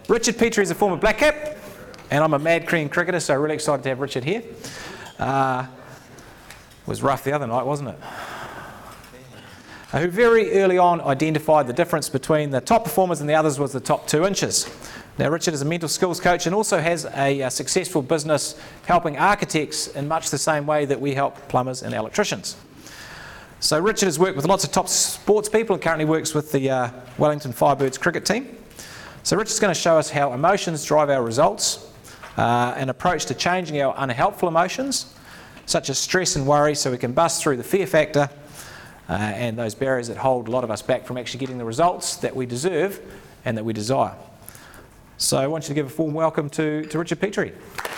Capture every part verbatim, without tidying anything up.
Richard Petrie is a former black cap, and I'm a mad Korean cricketer, so really excited to have Richard here. Uh, it was rough the other night, wasn't it? Uh, who very early on identified the difference between the top performers and the others was the top two inches. Now, Richard is a mental skills coach and also has a, a successful business helping architects in much the same way that we help plumbers and electricians. So Richard has worked with lots of top sports people and currently works with the uh, Wellington Firebirds cricket team. So Richard's going to show us how emotions drive our results, uh, an approach to changing our unhelpful emotions, such as stress and worry, so we can bust through the fear factor uh, and those barriers that hold a lot of us back from actually getting the results that we deserve and that we desire. So I want you to give a warm welcome to, to Richard Petrie.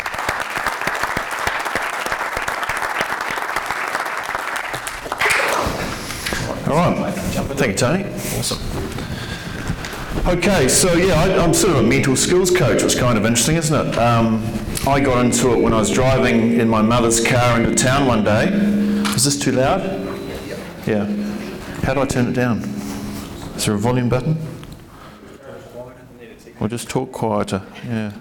All right, thank you, Tony. Awesome. Okay, so yeah, I, I'm sort of a mental skills coach. It's kind of interesting, isn't it? Um, I got into it when I was driving in my mother's car into town one day. Is this too loud? Yeah. How do I turn it down? Is there a volume button? Or just talk quieter, yeah.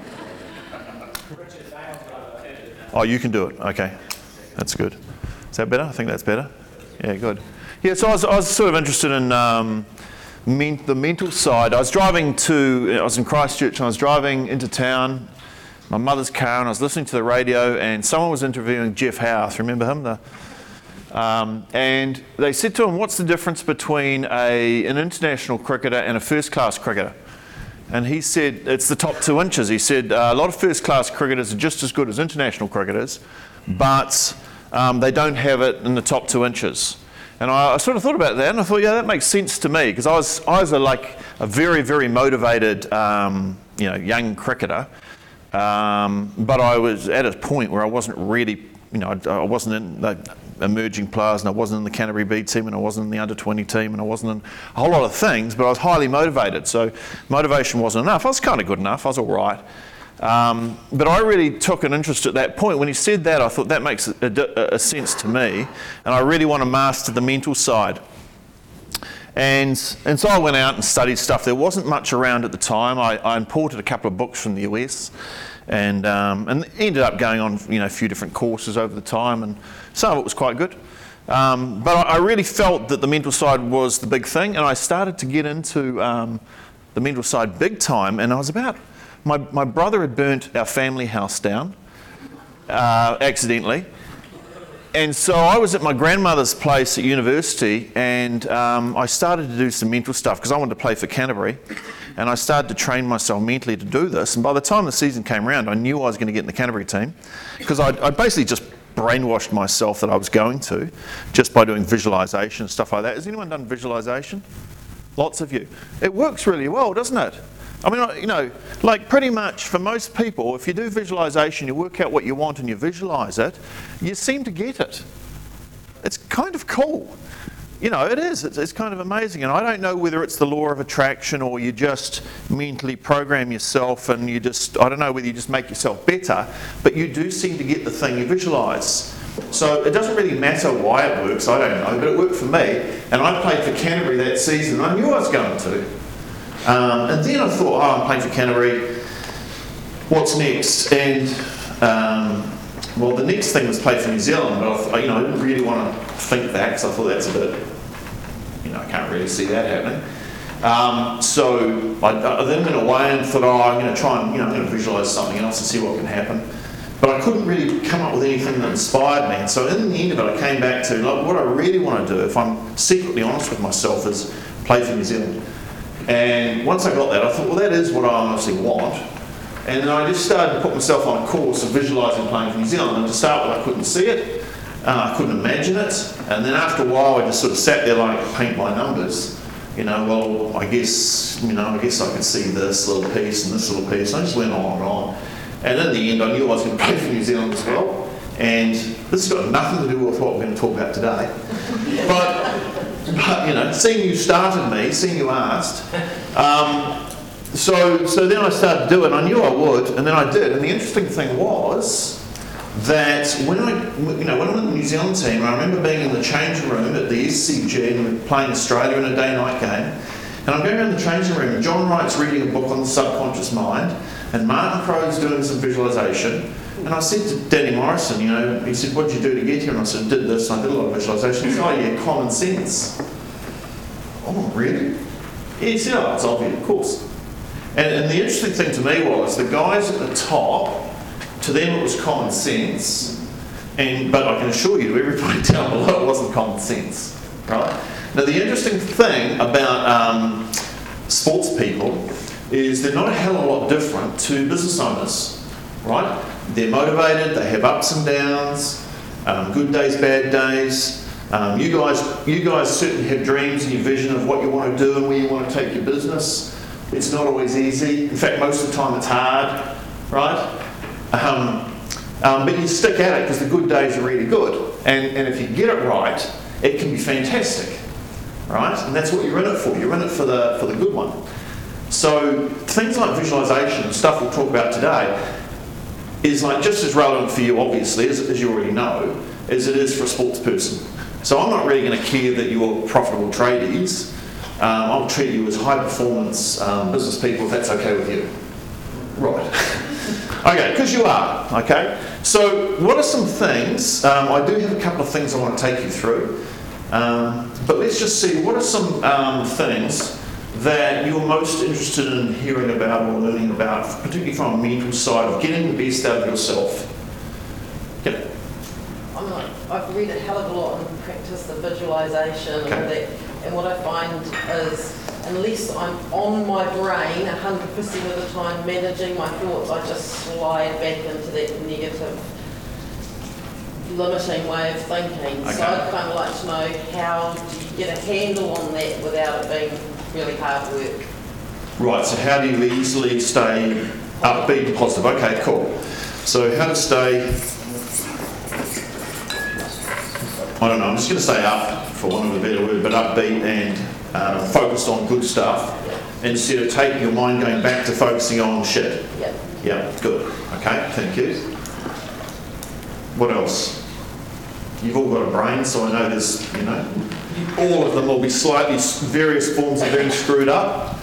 Oh, you can do it, okay. That's good. Is that better? I think that's better. Yeah, good. Yeah, so I was, I was sort of interested in um, men, the mental side. I was driving to, I was in Christchurch and I was driving into town, my mother's car, and I was listening to the radio and someone was interviewing Geoff Howarth, remember him? The, um, and they said to him, what's the difference between a, an international cricketer and a first-class cricketer? And he said, it's the top two inches. He said, uh, a lot of first-class cricketers are just as good as international cricketers, but um, they don't have it in the top two inches. And I, I sort of thought about that, and I thought, yeah, that makes sense to me, because I was, I was a, like a very, very motivated, um, you know, young cricketer, um, but I was at a point where I wasn't really, you know, I, I wasn't in the emerging players, and I wasn't in the Canterbury B team, and I wasn't in the under twenty team, and I wasn't in a whole lot of things, but I was highly motivated, so motivation wasn't enough. I was kind of good enough, I was all right. Um, but I really took an interest at that point. When he said that, I thought that makes a, a, a sense to me, and I really want to master the mental side. And, and so I went out and studied stuff. There wasn't much around at the time. I, I imported a couple of books from the U S, and, um, and ended up going on, you know, a few different courses over the time, and some of it was quite good. Um, but I, I really felt that the mental side was the big thing, and I started to get into um, the mental side big time, and I was about, my, my brother had burnt our family house down uh, accidentally, and so I was at my grandmother's place at university, and um, I started to do some mental stuff because I wanted to play for Canterbury, and I started to train myself mentally to do this, and by the time the season came around I knew I was going to get in the Canterbury team, because I, I basically just brainwashed myself that I was going to, just by doing visualisation and stuff like that. Has anyone done visualisation? Lots of you. It works really well, doesn't it? I mean, you know, like pretty much for most people, if you do visualisation, you work out what you want and you visualise it, you seem to get it. It's kind of cool. You know, it is. It's, it's kind of amazing. And I don't know whether it's the law of attraction or you just mentally program yourself and you just, I don't know whether you just make yourself better, but you do seem to get the thing you visualise. So it doesn't really matter why it works, I don't know, but it worked for me. And I played for Canterbury that season and I knew I was going to. Um, and then I thought, oh, I'm playing for Canterbury, what's next? And, um, well, the next thing was play for New Zealand, but I, thought, you know, I didn't really want to think that, because I thought that's a bit, you know, I can't really see that happening. Um, so I, I then went away and thought, oh, I'm going to try and, you know, I'm going to visualise something else and see what can happen. But I couldn't really come up with anything that inspired me. And so in the end of it, I came back to, like, what I really want to do, if I'm secretly honest with myself, is play for New Zealand. And once I got that, I thought, well, that is what I honestly want. And then I just started to put myself on a course of visualising playing for New Zealand. And to start with, I couldn't see it, uh, I couldn't imagine it. And then after a while, I just sort of sat there like, paint by numbers. You know, well, I guess, you know, I guess I could see this little piece and this little piece. And I just went on and on. And in the end, I knew I was going to play for New Zealand as well. And this has got nothing to do with what we're going to talk about today. But, but you know, seeing you started me, seeing you asked, um, so so then I started to do it, and I knew I would, and then I did. And the interesting thing was that when I, you know, when I was in the New Zealand team, I remember being in the changing room at the S C G and we were playing Australia in a day-night game, And I'm going around the changing room, and John Wright's reading a book on the subconscious mind, and Martin Crowe's doing some visualisation. And I said to Danny Morrison, you know, he said, what did you do to get here? And I said, did this, and I did a lot of visualisation. He said, oh yeah, common sense. Oh, really? Yeah, he said, oh, it's obvious, of course. And, and the interesting thing to me was, the guys at the top, to them it was common sense, and but I can assure you, to everybody down below, it wasn't common sense, right? Now, the interesting thing about um, sports people is they're not a hell of a lot different to business owners, right? They're motivated, they have ups and downs, um, good days, bad days. Um, you guys, you guys certainly have dreams and your vision of what you want to do and where you want to take your business. It's not always easy. In fact, most of the time it's hard, right? Um, um, but you stick at it because the good days are really good. And, and if you get it right, it can be fantastic, right? And that's what you're in it for. You're in it for the, for the good one. So things like visualisation, stuff we'll talk about today, is like just as relevant for you, obviously, as, as you already know, as it is for a sports person. So I'm not really going to care that you're profitable tradies. Um, I'll treat you as high-performance um, business people if that's okay with you. Right. Okay, because you are, okay? So what are some things, um, I do have a couple of things I want to take you through, um, but let's just see, what are some um, things that you're most interested in hearing about or learning about, particularly from a mental side of getting the best out of yourself? Yep. I'm like, I've read a hell of a lot and practiced the visualisation Okay. and that, and what I find is, unless I'm on my brain one hundred percent of the time managing my thoughts, I just slide back into that negative, limiting way of thinking. Okay. So I'd kind of like to know, how do you get a handle on that without it being really hard work? Right, so how do you easily stay upbeat and positive? Okay, cool. So how to stay, I don't know, I'm just going to say up, for want of a better word, but upbeat and um, focused on good stuff, Yeah. instead of taking your mind going back to focusing on shit. Yeah. Yeah, good. Okay, thank you. What else? You've all got a brain, so I know there's, you know, all of them will be slightly various forms of being screwed up.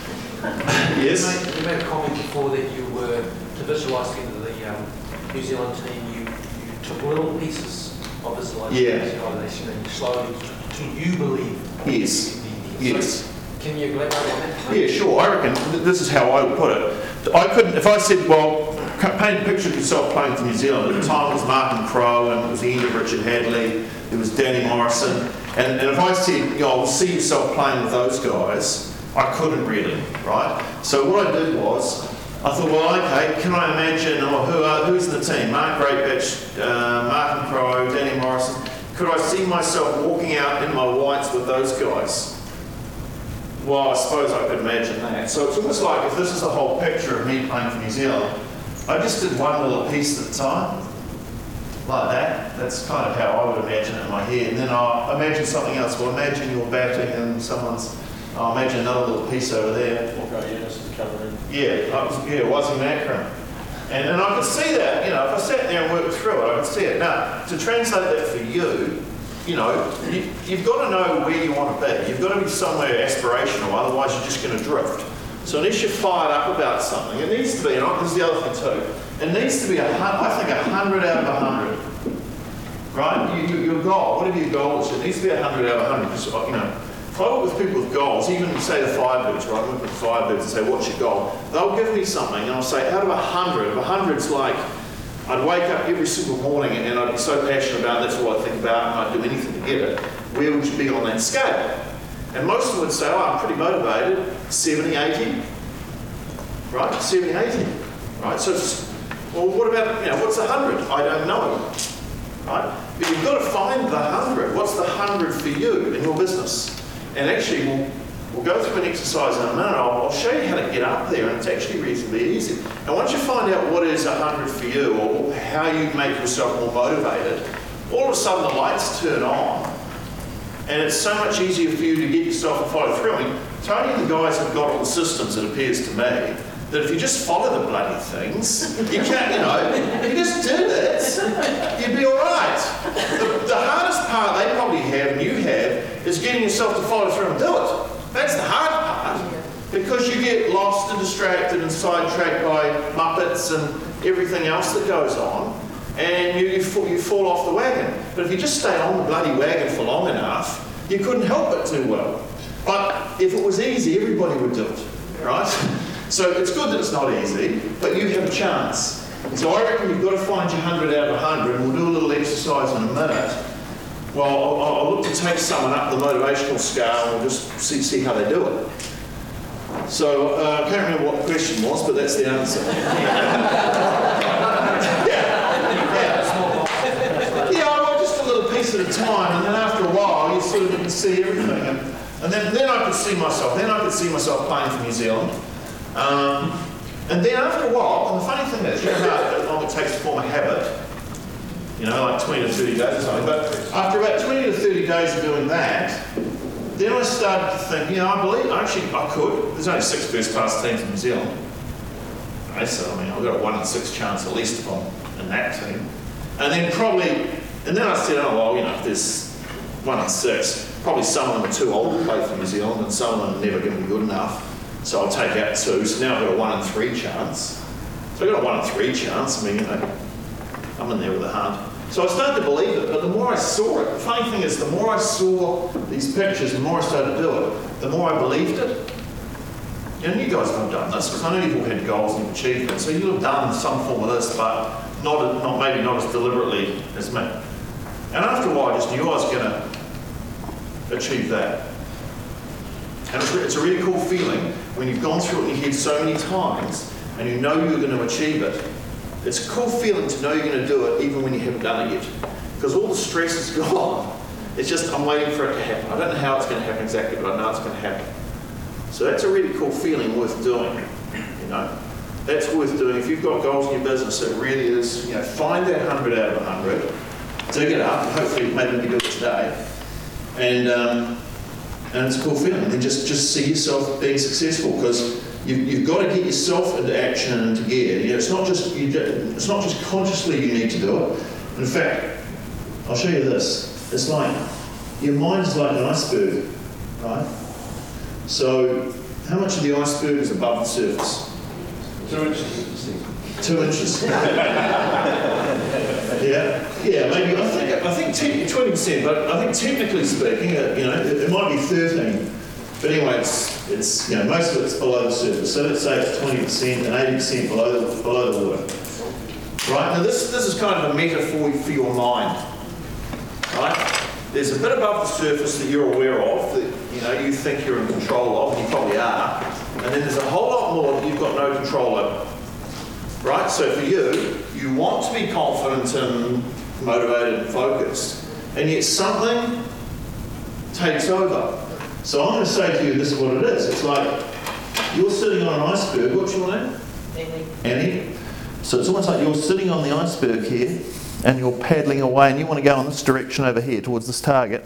Yes? You made, you made a comment before that you were, to visualise into the um, New Zealand team, you, you took little pieces of visualisation, Yeah. visualisation and slowly, to you believe. Yes. Yes. So, can you elaborate on that? Yeah, sure. I reckon th- this is how I would put it. I couldn't, if I said, well, paint a picture of yourself playing for New Zealand. At the time it was Martin Crowe, and it was the end of Richard Hadley, it was Danny Morrison. And, and if I said, you know, see yourself playing with those guys, I couldn't really, right? So what I did was, I thought, well, okay, can I imagine, oh, who are, who's the team? Mark Greatbatch, uh, Martin Crowe, Danny Morrison. Could I see myself walking out in my whites with those guys? Well, I suppose I could imagine that. So it's almost like if this is the whole picture of me playing for New Zealand, I just did one little piece at a time, like that. That's kind of how I would imagine it in my head. And then I'll imagine something else. Well, imagine you're batting and someone's, I'll imagine another little piece over there. Okay, yeah, this is covering. Yeah, I was, yeah, it wasn't an acronym. And, and I could see that, you know, if I sat there and worked through it, I could see it. Now, to translate that for you, you know, you, you've got to know where you want to be. You've got to be somewhere aspirational, otherwise you're just going to drift. So unless you're fired up about something, it needs to be, and this is the other thing too, it needs to be, a, I think, a hundred out of a hundred. Right? You, you, your goal, whatever your goal is, it needs to be a hundred out of a hundred. Because, you know, if I work with people with goals, even say the Firebirds, right? I work with the Firebirds and say, what's your goal? They'll give me something, and I'll say, out of a hundred, if a hundred's like, I'd wake up every single morning and I'd be so passionate about it, that's all I think about, and I'd do anything to get it. Where would you be on that scale? And most of them would say, oh, I'm pretty motivated, seventy, eighty. Right? seventy, eighty. Right? So, it's, well, what about, you know, what's a hundred? I don't know. Right? But you've got to find the hundred. What's the hundred for you in your business? And actually, we'll, we'll go through an exercise in a minute. I'll, I'll show you how to get up there, and it's actually reasonably easy. And once you find out what is a hundred for you, or how you make yourself more motivated, all of a sudden the lights turn on. And it's so much easier for you to get yourself to follow through. I mean, Tony and the guys have got all the systems, it appears to me, that if you just follow the bloody things, you can't, you know, if you just did it, you'd be all right. The, the hardest part they probably have, and you have, is getting yourself to follow through and do it. That's the hard part. because you get lost and distracted and sidetracked by Muppets and everything else that goes on, and you, you, fall, you fall off the wagon. But if you just stay on the bloody wagon for long enough, you couldn't help it too well. But if it was easy, everybody would do it, right? So it's good that it's not easy, but you have a chance. So I reckon you've got to find your one hundred out of one hundred, and we'll do a little exercise in a minute. Well, I'll, I'll look to take someone up the motivational scale and we'll just see, see how they do it. So uh, I can't remember what the question was, but that's the answer. yeah. yeah. Yeah, I want just a little piece at a time, and then after a while you sort of can see everything. And, and then, then I could see myself, then I could see myself playing for New Zealand. Um, and then after a while, and the funny thing is, you know how long it takes to form a habit, you know, like twenty to thirty days or something, but after about twenty to thirty days of doing that, then I started to think, you know, I believe, actually I could. There's only six first class teams in New Zealand. Okay, so I mean, I've got a one in six chance at least if I'm in that team. And then probably, and then I said, oh well, you know, if there's one in six, probably some of them are too old to play for New Zealand and some of them are never going to be good enough. So I'll take out two. So now I've got a one in three chance. So I've got a one in three chance. I mean, you know, I'm in there with a hunt. So I started to believe it, but the more I saw it, the funny thing is, the more I saw these pictures, the more I started to do it, the more I believed it. And you guys have done this, because I know you've all had goals and achieved them, so you'll have done some form of this, but not, not maybe not as deliberately as me. And after a while, I just knew I was going to achieve that. And it's, it's a really cool feeling when you've gone through it in your head so many times, and you know you're going to achieve it. It's a cool feeling to know you're going to do it even when you haven't done it yet. Because all the stress is gone. It's just, I'm waiting for it to happen. I don't know how it's going to happen exactly, but I know it's going to happen. So that's a really cool feeling worth doing, you know. That's worth doing. If you've got goals in your business, it really is, you know, find that one hundred out of one hundred, dig it up, and hopefully maybe you do it today. And, um, and it's a cool feeling. And then just, just see yourself being successful, because You've, you've got to get yourself into action and into gear. You know, it's not just you, it's not just consciously you need to do it. In fact, I'll show you this. It's like your mind is like an iceberg, right? So, how much of the iceberg is above the surface? Two inches. Two inches. yeah, yeah. Maybe I think I think twenty percent, but I think technically speaking, uh, you know, it, it might be thirteen. But anyway, it's, it's, you know, most of it's below the surface. So let's say it's twenty percent and eighty percent below the, below the water. Right, now this, this is kind of a metaphor for your mind. Right? There's a bit above the surface that you're aware of, that you know, you think you're in control of, and you probably are. And then there's a whole lot more that you've got no control over. Right? So for you, you want to be confident and motivated and focused, and yet something takes over. So I'm going to say to you, this is what it is. It's like you're sitting on an iceberg. What's your name? Annie. Annie. So it's almost like you're sitting on the iceberg here, and you're paddling away, and you want to go in this direction over here towards this target.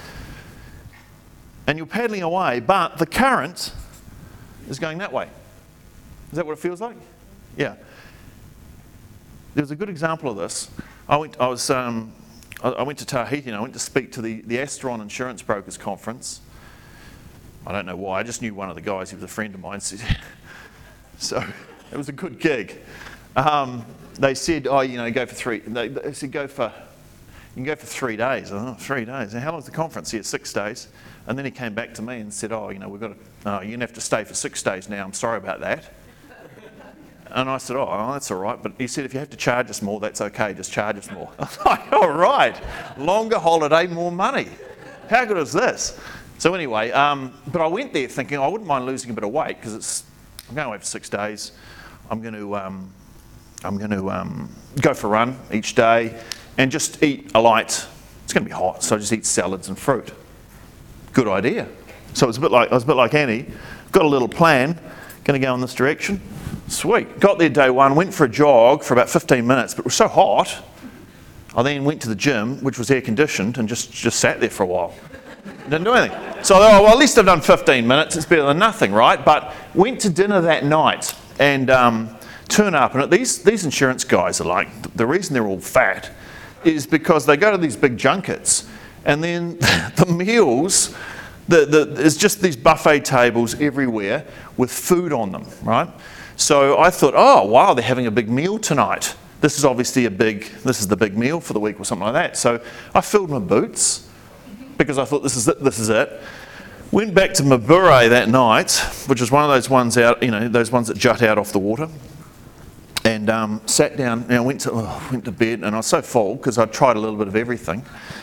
And you're paddling away, but the current is going that way. Is that what it feels like? Yeah. There's a good example of this. I went. I was. Um, I, I went to Tahiti, and I went to speak to the the Astron Insurance Brokers Conference. I don't know why, I just knew one of the guys, he was a friend of mine. So it was a good gig. Um, they said, oh, you know, go for three, they, they said go for, you can go for three days. I thought, three days? And how long's the conference? He had six days. And then he came back to me and said, oh, you know, we've got to, oh, you're going to have to stay for six days now, I'm sorry about that. And I said, oh, oh, that's all right. But he said, if you have to charge us more, that's okay, just charge us more. I was like, all right, longer holiday, more money. How good is this? So anyway, um, but I went there thinking I wouldn't mind losing a bit of weight because it's I'm going away for six days. I'm going to um, I'm going to um, go for a run each day and just eat a light. It's going to be hot, so I just eat salads and fruit. Good idea. So it was a bit like I was a bit like Annie. Got a little plan. Going to go in this direction. Sweet. Got there day one. Went for a jog for about fifteen minutes, but it was so hot. I then went to the gym, which was air conditioned, and just just sat there for a while. Didn't do anything. So I thought, oh, well, at least I've done fifteen minutes. It's better than nothing, right? But went to dinner that night and um, turn up. And these, these insurance guys are like, the reason they're all fat is because they go to these big junkets and then the meals, The, the, there's just these buffet tables everywhere with food on them, right? So I thought, oh, wow, they're having a big meal tonight. This is obviously a big, this is the big meal for the week or something like that. So I filled my boots because I thought this is it, this is it. Went back to Mabure that night, which is one of those ones out, you know, those ones that jut out off the water. And um, sat down, and I went to, oh, went to bed, and I was so full because I'd tried a little bit of everything.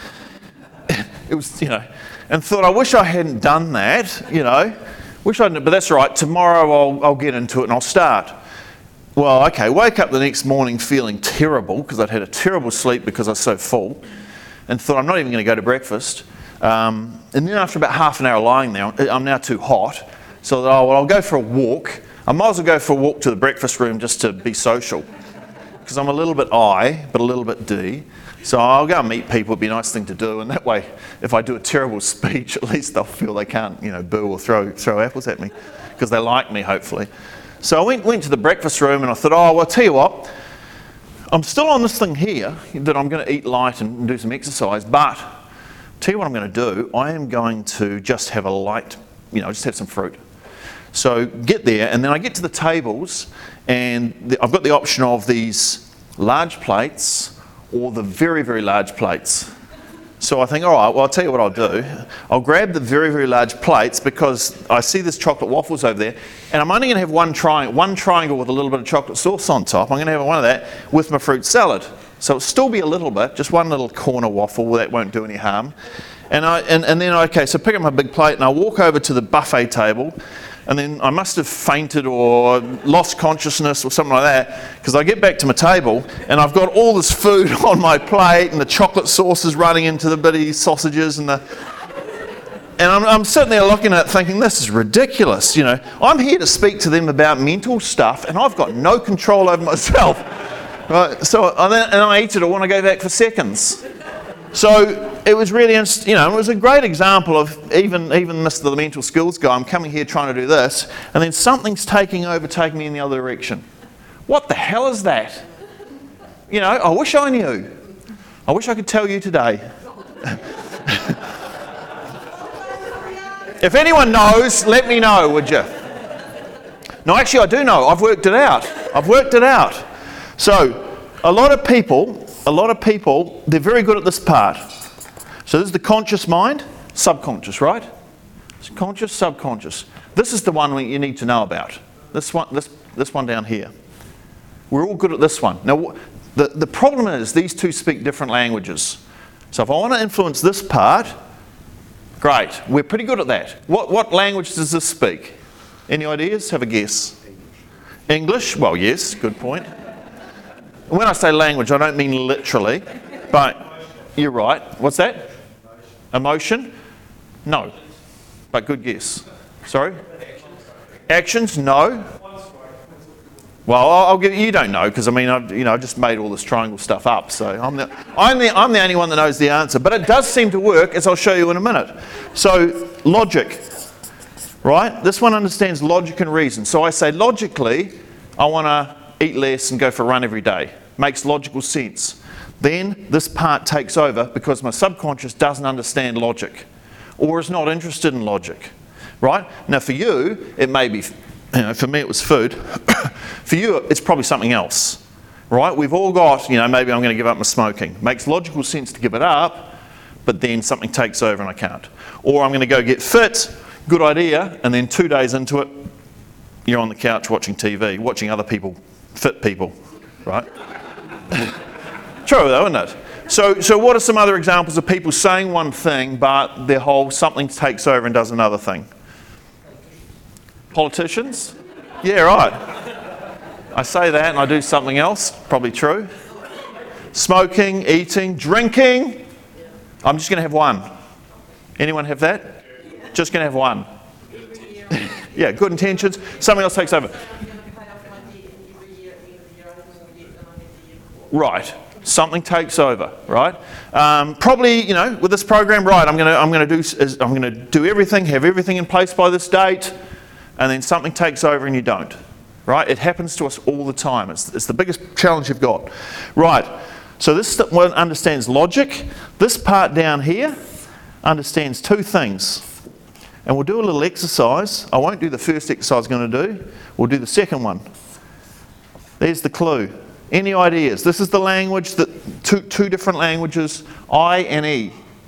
It was, you know, and thought, I wish I hadn't done that, you know. Wish I hadn't, but that's right, tomorrow I'll, I'll get into it and I'll start. Well, okay, wake up the next morning feeling terrible because I'd had a terrible sleep because I was so full, and thought, I'm not even going to go to breakfast. Um, and then after about half an hour lying there, I'm now too hot, so I thought, oh, well, I'll go for a walk. I might as well go for a walk to the breakfast room just to be social, because I'm a little bit I, but a little bit D. So I'll go and meet people, it'd be a nice thing to do, and that way, if I do a terrible speech, at least they'll feel they can't, you know, boo or throw, throw apples at me, because they like me, hopefully. So I went, went to the breakfast room and I thought, oh, well, I'll tell you what, I'm still on this thing here, that I'm going to eat light and do some exercise, but tell you what I'm going to do, I am going to just have a light, you know, just have some fruit. So get there, and then I get to the tables, and the, I've got the option of these large plates or the very, very large plates. So I think, all right, well, I'll tell you what I'll do. I'll grab the very, very large plates because I see there's chocolate waffles over there, and I'm only going to have one, tri- one triangle with a little bit of chocolate sauce on top. I'm going to have one of that with my fruit salad. So it'll still be a little bit, just one little corner waffle, that won't do any harm. And, I, and, and then, okay, so pick up my big plate, and I walk over to the buffet table, and then I must have fainted or lost consciousness or something like that, because I get back to my table and I've got all this food on my plate and the chocolate sauce is running into the bitty sausages and the... And I'm, I'm sitting there looking at it thinking, this is ridiculous, you know. I'm here to speak to them about mental stuff and I've got no control over myself. Right? So I, and I eat it all when I go back for seconds. So it was really, you know, it was a great example of even, even Mister the mental skills guy, I'm coming here trying to do this, and then something's taking over, taking me in the other direction. What the hell is that? You know, I wish I knew. I wish I could tell you today. If anyone knows, let me know, would you? No, actually I do know. I've worked it out. I've worked it out. So a lot of people... A lot of people, they're very good at this part. So this is the conscious mind, subconscious, right? It's conscious, subconscious. This is the one you need to know about. This one, this, this one down here. We're all good at this one. Now, the, the problem is these two speak different languages. So if I want to influence this part, great, we're pretty good at that. What, what language does this speak? Any ideas? Have a guess. English? Well, yes, good point. When I say language, I don't mean literally, but you're right. What's that? Emotion? No. But good guess. Sorry? Actions? No. Well, I'll give you. You don't know because I mean, I've, you know, I just made all this triangle stuff up. So I'm the, I'm the, I'm the only one that knows the answer. But it does seem to work, as I'll show you in a minute. So logic, right? This one understands logic and reason. So I say logically, I want to eat less and go for a run every day. Makes logical sense. Then this part takes over because my subconscious doesn't understand logic or is not interested in logic, right? Now for you, it may be, you know, for me it was food. For you, it's probably something else, right? We've all got, you know, maybe I'm going to give up my smoking. Makes logical sense to give it up, but then something takes over and I can't. Or I'm going to go get fit, good idea, and then two days into it, you're on the couch watching T V, watching other people, fit people, right? True though, isn't it? So, so what are some other examples of people saying one thing, but their whole something takes over and does another thing? Politicians? Yeah, right. I say that and I do something else, probably true. Smoking, eating, drinking. I'm just going to have one. Anyone have that? Just going to have one. Yeah, good intentions. Something else takes over. Right. Something takes over, right? Um, probably, you know, with this program, right? I'm going to, I'm going to do, I'm going to do everything, have everything in place by this date, and then something takes over and you don't, right? It happens to us all the time. It's, it's the biggest challenge you've got, right? So this one understands logic. This part down here understands two things. And we'll do a little exercise. I won't do the first exercise I'm going to do. We'll do the second one. There's the clue. Any ideas? This is the language, that two, two different languages, I and E.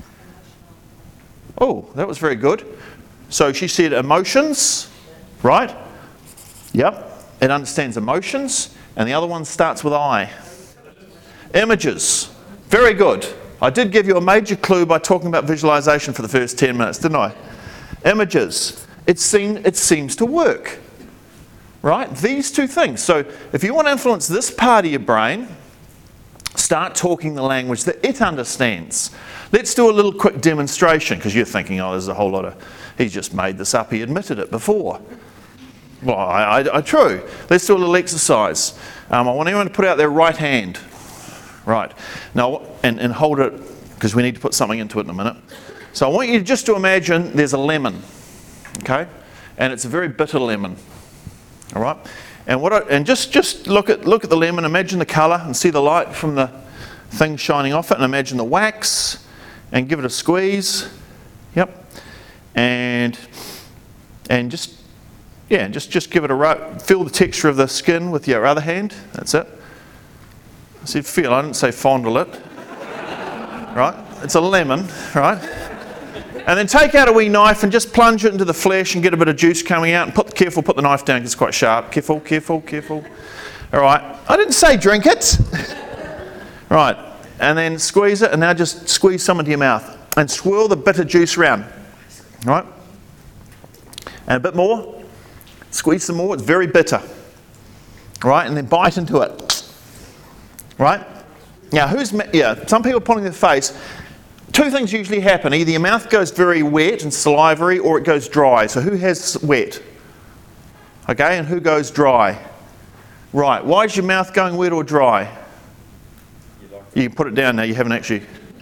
Oh, that was very good. So she said emotions, right? Yep, it understands emotions. And the other one starts with I. Images. Very good. I did give you a major clue by talking about visualization for the first ten minutes, didn't I? Images. It, seem, it seems to work. Right? These two things. So if you want to influence this part of your brain, start talking the language that it understands. Let's do a little quick demonstration, because you're thinking, oh, there's a whole lot of, he's just made this up, he admitted it before. Well, I, I, I true. Let's do a little exercise. Um, I want everyone to put out their right hand. Right. Now, and, and hold it, because we need to put something into it in a minute. So I want you just to imagine there's a lemon, okay? And it's a very bitter lemon. All right, and what I, and just just look at look at the lemon. Imagine the colour and see the light from the thing shining off it, and imagine the wax, and give it a squeeze. Yep, and and just yeah, just just give it a rub. Feel the texture of the skin with your other hand. That's it. I said feel. I didn't say fondle it. Right, it's a lemon. Right. And then take out a wee knife and just plunge it into the flesh and get a bit of juice coming out. And put careful, put the knife down because it's quite sharp. Careful, careful, careful. All right. I didn't say drink it. Right. And then squeeze it, and now just squeeze some into your mouth and swirl the bitter juice around. All right. And a bit more. Squeeze some more. It's very bitter. All right. And then bite into it. Right. Now, who's yeah? Some people are pulling their face. Two things usually happen. Either your mouth goes very wet and salivary, or it goes dry. So who has wet? Okay, and who goes dry? Right, why is your mouth going wet or dry? You can put it down now, you haven't actually.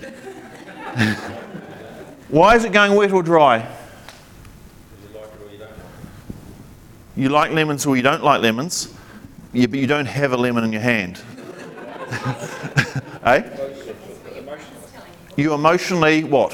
Why is it going wet or dry? You like lemons or you don't like lemons, you, but you don't have a lemon in your hand. Eh? You emotionally what?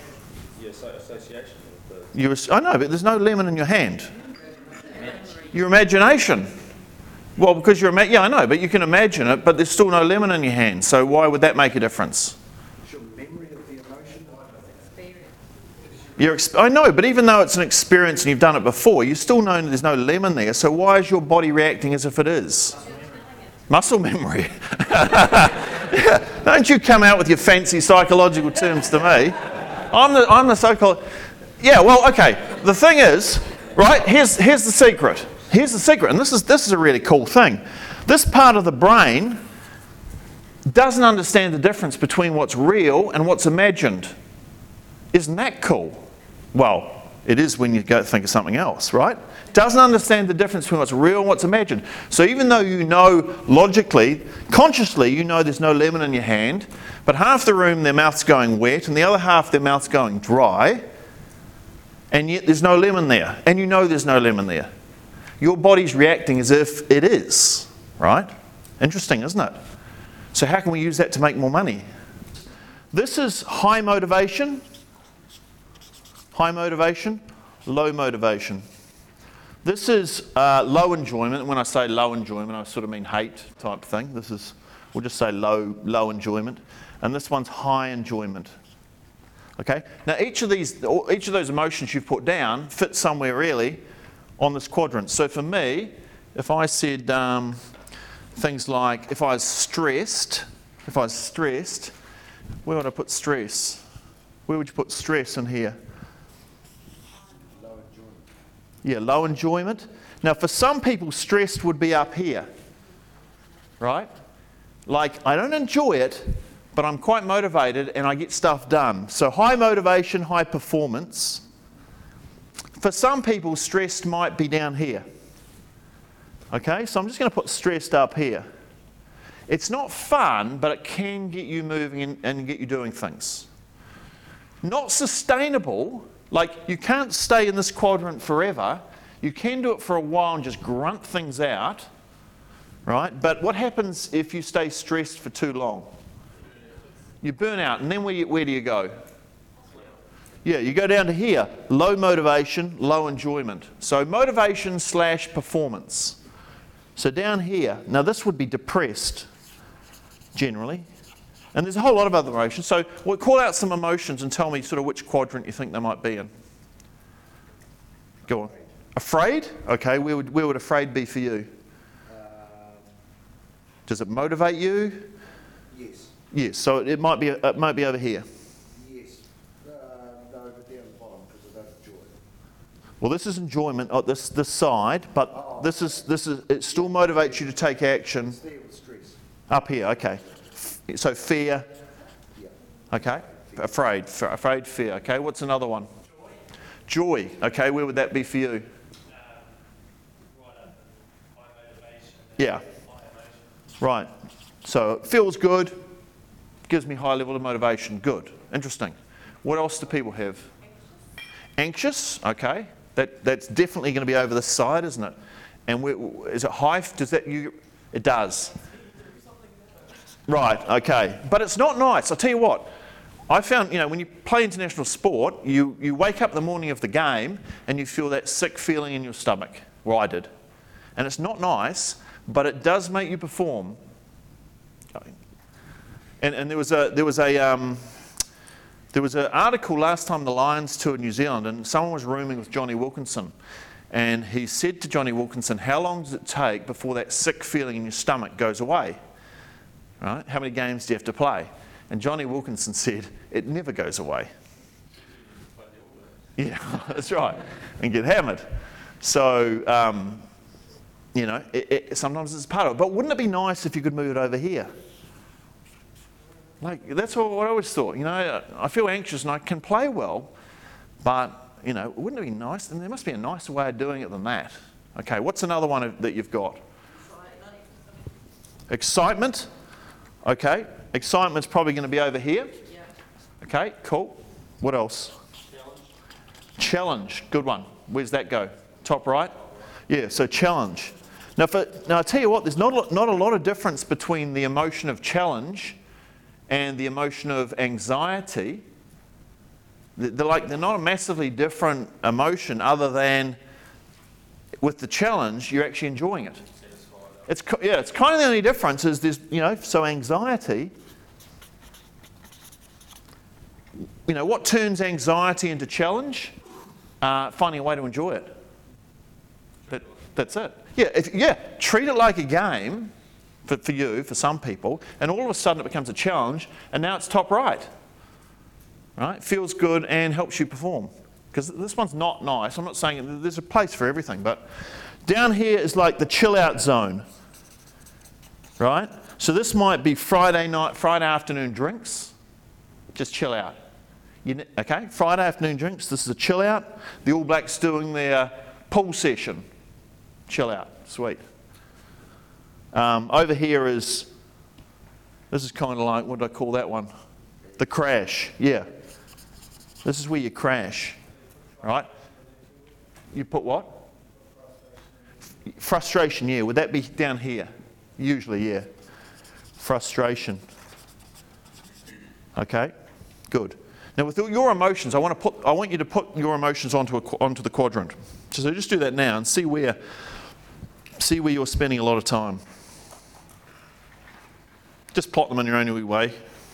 You, I know, but there's no lemon in your hand. Your imagination. Well, because you're, yeah, I know, but you can imagine it, but there's still no lemon in your hand. So why would that make a difference? Your memory of the emotion. You're, I know, but even though it's an experience and you've done it before, you still know there's no lemon there. So why is your body reacting as if it is? Muscle memory. Yeah. Don't you come out with your fancy psychological terms to me. I'm the, I'm the psychologist. Yeah, well, okay. The thing is, right, here's, here's the secret. Here's the secret, and this is, this is a really cool thing. This part of the brain doesn't understand the difference between what's real and what's imagined. Isn't that cool? Well, it is when you go think of something else, right? Doesn't understand the difference between what's real and what's imagined. So even though you know logically, consciously, you know there's no lemon in your hand, but half the room their mouth's going wet and the other half their mouth's going dry, and yet there's no lemon there, and you know there's no lemon there. Your body's reacting as if it is, right? Interesting, isn't it? So how can we use that to make more money? This is high motivation, high motivation, low motivation. This is uh, low enjoyment. When I say low enjoyment, I sort of mean hate type thing. This is, we'll just say low, low enjoyment. And this one's high enjoyment. Okay? Now each of these, each of those emotions you've put down fits somewhere really on this quadrant. So for me, if I said um, things like, if I was stressed, if I was stressed, where would I put stress? Where would you put stress in here? Yeah, low enjoyment. Now, for some people, stressed would be up here, right? Like, I don't enjoy it, but I'm quite motivated and I get stuff done. So high motivation, high performance. For some people, stressed might be down here. Okay, so I'm just going to put stressed up here. It's not fun, but it can get you moving and, and get you doing things. Not sustainable. Like, you can't stay in this quadrant forever. You can do it for a while and just grunt things out, right? But what happens if you stay stressed for too long? You burn out, and then where, you, where do you go? Yeah, you go down to here, low motivation, low enjoyment. So motivation slash performance. So down here, now this would be depressed, generally. And there's a whole lot of other emotions. So we'll call out some emotions and tell me sort of which quadrant you think they might be in. Go on. Afraid? Okay, where would, where would afraid be for you? Does it motivate you? Yes. Yes, so it might be, it might be over here. Yes. Uh, no, but down the bottom because I don't enjoy it. Well, this is enjoyment on this this side, but Oh, this is this is it still motivates you to take action. It's there with stress. Up here, okay. F- So fear, Yeah. okay. Afraid, f- afraid, fear. Okay. What's another one? Joy. Okay. Where would that be for you? Yeah. Right. So it feels good, gives me high level of motivation. Good. Interesting. What else do people have? Anxious. Okay. That that's definitely going to be over this side, isn't it? And where, is it high? Does that you? It does. Right. Okay. But it's not nice. I'll tell you what. I found, you know, when you play international sport, you, you wake up the morning of the game and you feel that sick feeling in your stomach. Well, I did. And it's not nice, but it does make you perform. And, and there was a there was a um, there was an article last time the Lions toured New Zealand, and someone was rooming with Johnny Wilkinson, and he said to Johnny Wilkinson, "How long does it take before that sick feeling in your stomach goes away? Right? How many games do you have to play?" And Johnny Wilkinson said, "It never goes away." Yeah, that's right, and get hammered. So. Um, You know, it, it, sometimes it's part of it. But wouldn't it be nice if you could move it over here? Like, that's what, what I always thought. You know, I feel anxious and I can play well, but, you know, wouldn't it be nice? And there must be a nicer way of doing it than that. Okay, what's another one that you've got? Excitement. Okay, excitement's probably going to be over here. Yeah. Okay, cool. What else? Challenge. Challenge, good one. Where's that go? Top right? Yeah, so challenge. Now, for, now I tell you what, there's not a, not a lot of difference between the emotion of challenge and the emotion of anxiety. They're like they're not a massively different emotion, other than with the challenge you're actually enjoying it. It's yeah, it's kind of the only difference is there's you know so anxiety. You know what turns anxiety into challenge? Uh, finding a way to enjoy it. That, that's it. Yeah, if, yeah. Treat it like a game for, for you, for some people, and all of a sudden it becomes a challenge, and now it's top right. Right? Feels good and helps you perform. Because this one's not nice. I'm not saying there's a place for everything, but down here is like the chill out zone. Right? So this might be Friday night, Friday afternoon drinks. Just chill out. You, okay? Friday afternoon drinks. This is a chill out. The All Blacks doing their pool session. Chill out. Sweet. Um, over here is, this is kind of like, what did I call that one? The crash. Yeah. This is where you crash. Right? You put what? Frustration, yeah. Would that be down here? Usually, yeah. Frustration. Okay, good. Now, with your emotions, I want to put, I want you to put your emotions onto a, onto the quadrant. So just do that now and see where, see where you're spending a lot of time. Just plot them in your own way.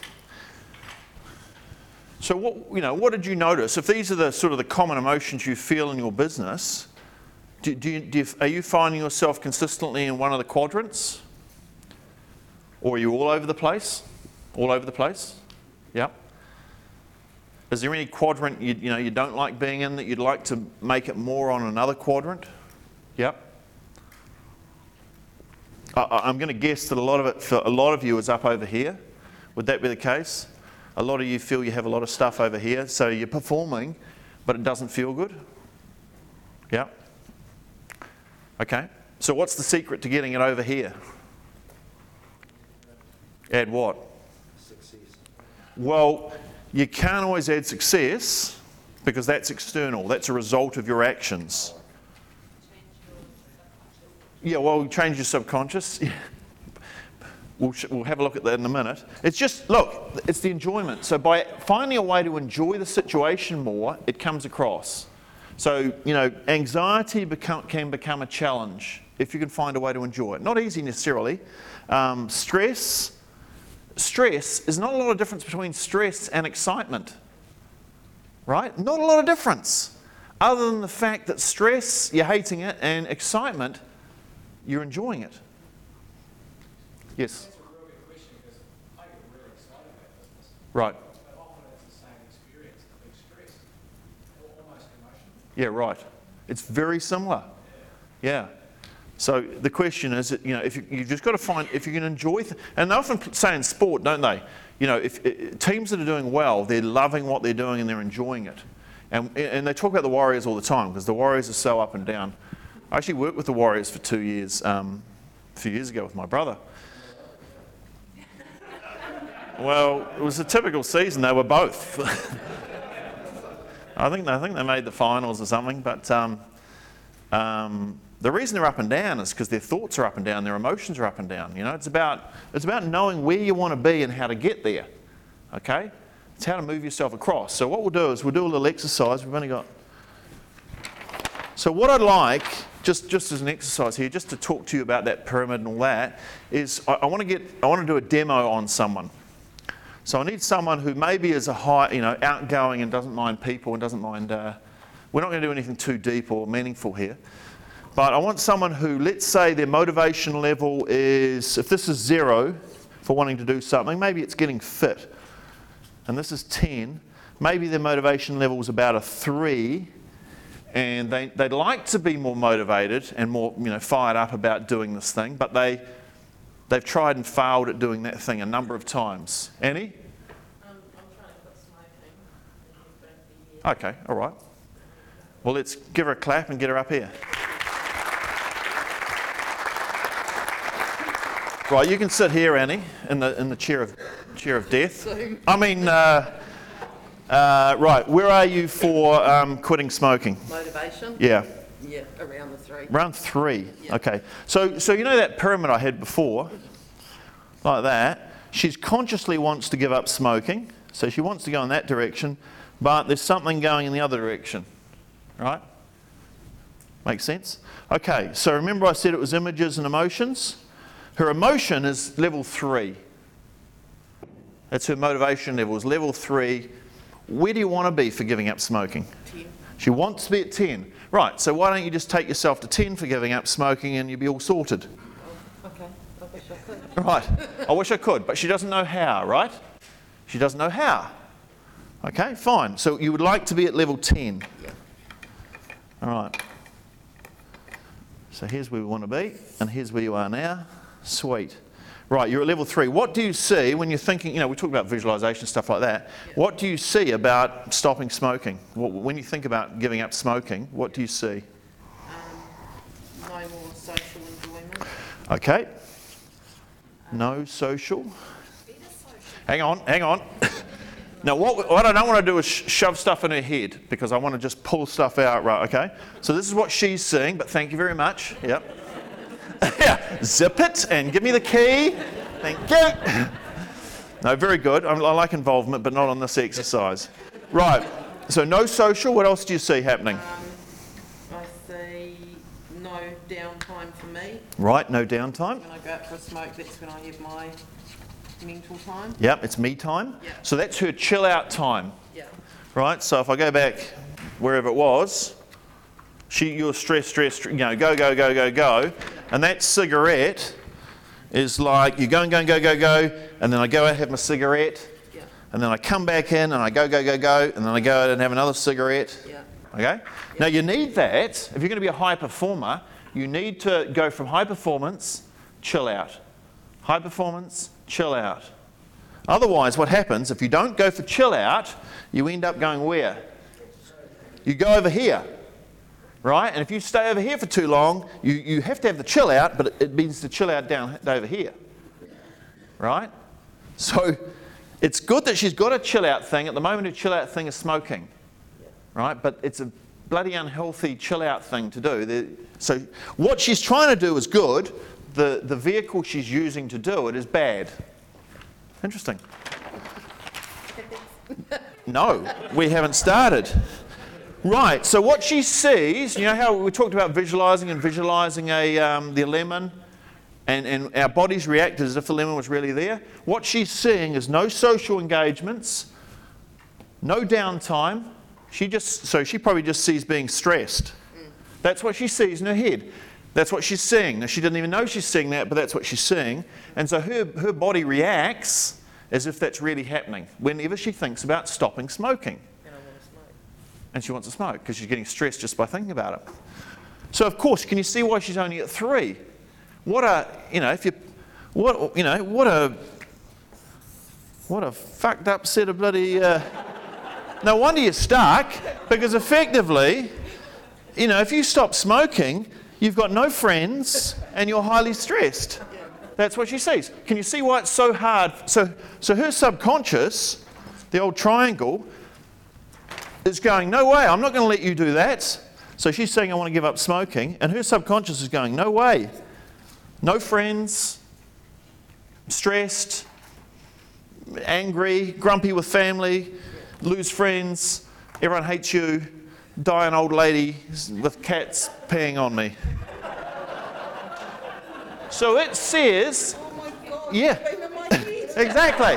So, what you know, what did you notice? If these are the sort of the common emotions you feel in your business, do, do you, do you, are you finding yourself consistently in one of the quadrants? Or are you all over the place? All over the place? Yeah. Is there any quadrant you, you know you don't like being in that you'd like to make it more on another quadrant? Yep. I, I'm going to guess that a lot of it for a lot of you is up over here. Would that be the case? A lot of you feel you have a lot of stuff over here, so you're performing, but it doesn't feel good. Yeah. Okay. So what's the secret to getting it over here? Add what? Success. Well, you can't always add success because that's external. That's a result of your actions. Yeah, well, change your subconscious. we'll, sh- we'll have a look at that in a minute. It's just, look, it's the enjoyment. So by finding a way to enjoy the situation more, it comes across. So, you know, anxiety become, can become a challenge if you can find a way to enjoy it. Not easy necessarily. Um, stress, stress is not a lot of difference between stress and excitement, right? Not a lot of difference, other than the fact that stress, you're hating it, and excitement, you're enjoying it. Yes? That's a real good question because I get really excited about business, Right. but often it's the same experience, the big stress, almost emotional. Yeah, right. It's very similar. Yeah. So the question is, that, you know, if you, you've just got to find, if you can enjoy, th- and they often say in sport, don't they? You know, if, if teams that are doing well, they're loving what they're doing and they're enjoying it. And, and they talk about the Warriors all the time because the Warriors are so up and down. I actually worked with the Warriors for two years, um, a few years ago with my brother. Well, it was a typical season. They were both. I think I think they made the finals or something. But um, um, the reason they're up and down is because their thoughts are up and down, their emotions are up and down. You know, it's about it's about knowing where you want to be and how to get there. Okay, it's how to move yourself across. So what we'll do is we'll do a little exercise. We've only got. So what I'd like, just just as an exercise here, just to talk to you about that pyramid and all that, is I, I want to get I want to do a demo on someone. So I need someone who maybe is a high, you know, outgoing and doesn't mind people and doesn't mind. Uh, we're not going to do anything too deep or meaningful here, but I want someone who, let's say, their motivation level is, if this is zero for wanting to do something, maybe it's getting fit, and this is ten. Maybe their motivation level is about a three, and they they'd like to be more motivated and more, you know, fired up about doing this thing, but they. They've tried and failed at doing that thing a number of times. Annie? Um, I'm trying to quit smoking. Okay, all right. Well, let's give her a clap and get her up here. Right, you can sit here, Annie, in the in the chair of chair of death. I mean, uh, uh, right. Where are you for um, quitting smoking? Motivation? Yeah. Yeah, around the three. Round three. Yeah. Okay. So, so you know that pyramid I had before, like that. She consciously wants to give up smoking, so she wants to go in that direction, but there's something going in the other direction, right? Makes sense? Okay. So remember I said it was images and emotions. Her emotion is level three. That's her motivation level. Is level three. Where do you want to be for giving up smoking? Ten. She wants to be at ten. Right, so why don't you just take yourself to ten for giving up smoking and you'll be all sorted. Oh, okay, I wish I could. Right, I wish I could, but she doesn't know how, right? She doesn't know how. Okay, fine. So you would like to be at level ten. Yeah. All right. So here's where we want to be, and here's where you are now. Sweet. Right, you're at level three. What do you see when you're thinking, you know, we talk about visualization, stuff like that. Yeah. What do you see about stopping smoking? When you think about giving up smoking, what do you see? Um, no more social enjoyment. Okay. No social. Hang on, hang on. Now, what, what I don't want to do is sh- shove stuff in her head because I want to just pull stuff out, right? Okay. So this is what she's seeing, but thank you very much. Yep. Yeah, zip it and give me the key. Thank you. No, very good. I, I like involvement, but not on this exercise. Right. So no social. What else do you see happening? Um, I see no downtime for me. Right. No downtime. When I go out for a smoke, that's when I have my mental time. Yep. It's me time. Yeah. So that's her chill out time. Yeah. Right. So if I go back wherever it was. She, you're stressed, stressed, you know, go, go, go, go, go. And that cigarette is like, you go and go and go, go, go, and then I go out and have my cigarette, Yeah. and then I come back in and I go, go, go, go, and then I go out and have another cigarette. Yeah. Okay? Now you need that, if you're going to be a high performer, you need to go from high performance, chill out. High performance, chill out. Otherwise, what happens, if you don't go for chill out, you end up going where? You go over here. Right? And if you stay over here for too long, you, you have to have the chill out, but it, it means to chill out down over here. Right? So it's good that she's got a chill out thing. At the moment, her chill out thing is smoking. Right? But it's a bloody unhealthy chill out thing to do. The, so what she's trying to do is good, the, the vehicle she's using to do it is bad. Interesting. No, we haven't started. Right, so what she sees, you know how we talked about visualising and visualising a, um, the lemon, and, and our bodies react as if the lemon was really there? What she's seeing is no social engagements, no downtime. She just, so she probably just sees being stressed. That's what she sees in her head. That's what she's seeing. Now, she doesn't even know she's seeing that, but that's what she's seeing. And so her, her body reacts as if that's really happening whenever she thinks about stopping smoking. And I want to smoke. And she wants to smoke because she's getting stressed just by thinking about it. So, of course, can you see why she's only at three? What a, you know, if you, what, you know, what a, what a fucked up set of bloody, uh, no wonder you're stuck, because effectively, you know, if you stop smoking, you've got no friends and you're highly stressed. That's what she sees. Can you see why it's so hard? So, so her subconscious, the old triangle, is going, no way, I'm not going to let you do that. So she's saying, I want to give up smoking. And her subconscious is going, no way. No friends, stressed, angry, grumpy with family, lose friends, everyone hates you, die an old lady with cats peeing on me. So it says, Oh my God, yeah, it's been in my head. exactly.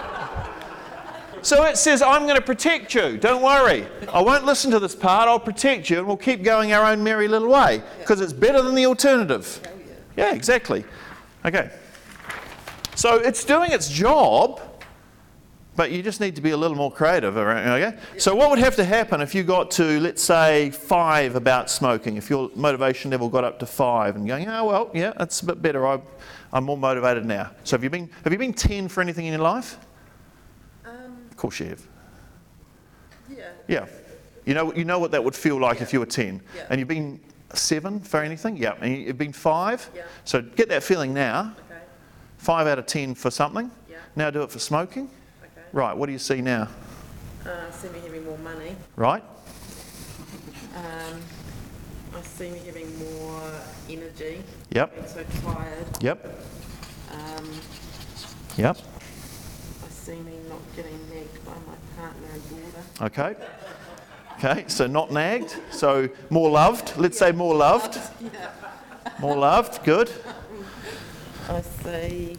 So it says, I'm going to protect you, don't worry. I won't listen to this part, I'll protect you, and we'll keep going our own merry little way, because it's better than the alternative. Oh, yeah. Yeah, exactly. Okay. So it's doing its job, but you just need to be a little more creative, okay? So what would have to happen if you got to, let's say, five about smoking, if your motivation level got up to five and going, oh, well, yeah, that's a bit better, I, I'm more motivated now. So have you been, have you been ten for anything in your life? Um, Of course you have. yeah. Yeah. You know, you know what that would feel like if you were ten. Yeah. And you've been seven for anything? Yeah. And you've been five? Yeah. So get that feeling now. Okay. Five out of ten for something. Yeah. Now do it for smoking. Okay. Right, what do you see now? Uh, I see me having more money. Right? Um, I see me having more energy. Yep. Being so tired. Yep. Um, Yep. I see me not getting nagged by my partner and daughter. Okay. Okay, so not nagged. So more loved. Let's say more loved. Yeah. More loved. Good. I see.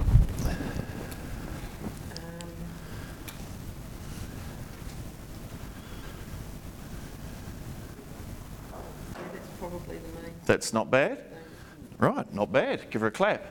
Um, that's probably the main. That's not bad. Right, not bad. Give her a clap.